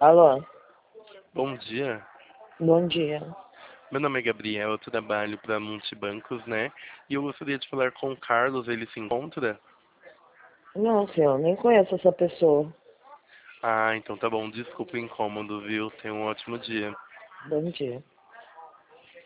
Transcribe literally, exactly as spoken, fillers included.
Alô, Bom dia, bom dia. meu nome é Gabriel, eu trabalho para Multibancos, né? E eu gostaria de falar com o Carlos, ele se encontra? Não, senhor, nem conheço essa pessoa. Ah, então tá bom, desculpa o incômodo, viu? Tenha um ótimo dia. Bom dia.